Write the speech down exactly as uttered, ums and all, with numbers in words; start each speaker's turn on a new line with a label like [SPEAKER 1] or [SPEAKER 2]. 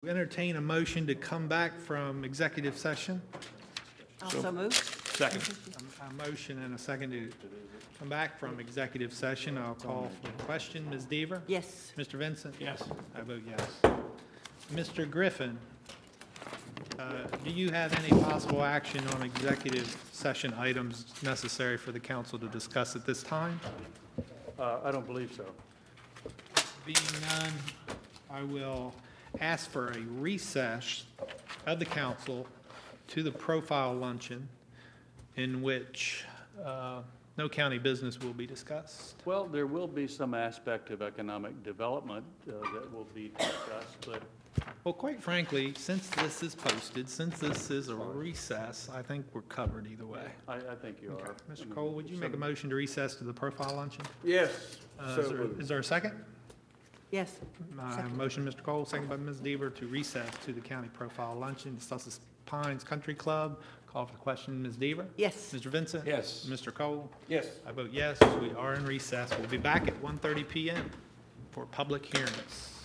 [SPEAKER 1] Entertain a motion to come back from executive session.
[SPEAKER 2] Also moved.
[SPEAKER 3] Second.
[SPEAKER 1] A a motion and a second to come back from executive session. I'll call for the question. Miz Deaver?
[SPEAKER 2] Yes.
[SPEAKER 1] Mister Vincent?
[SPEAKER 3] Yes.
[SPEAKER 1] I vote yes. Mister Griffin, uh, do you have any possible action on executive session items necessary for the council to discuss at this time?
[SPEAKER 3] Uh, I don't believe so.
[SPEAKER 1] Being none, I will ask for a recess of the council to the profile luncheon in which uh, no county business will be discussed.
[SPEAKER 3] Well, there will be some aspect of economic development uh, that will be discussed, but
[SPEAKER 1] Well, quite frankly, since this is posted, since this is a recess, I think we're covered either way.
[SPEAKER 3] I, I think you are.
[SPEAKER 1] Mister Cole, would you make a motion to recess to the profile luncheon?
[SPEAKER 4] Yes.
[SPEAKER 1] Uh,
[SPEAKER 4] So
[SPEAKER 1] is there-
[SPEAKER 4] moved.
[SPEAKER 1] Is there a second?
[SPEAKER 2] Yes.
[SPEAKER 1] Uh,
[SPEAKER 2] Second.
[SPEAKER 1] Motion, Mister Cole, second by Miz Deaver, to recess to the county profile luncheon, Sussex Pines Country Club. Call for the question, Miz Deaver?
[SPEAKER 2] Yes.
[SPEAKER 1] Mister Vincent?
[SPEAKER 4] Yes.
[SPEAKER 1] Mister Cole?
[SPEAKER 4] Yes.
[SPEAKER 1] I vote yes. We are in recess. We'll be back at one thirty p m for public hearings.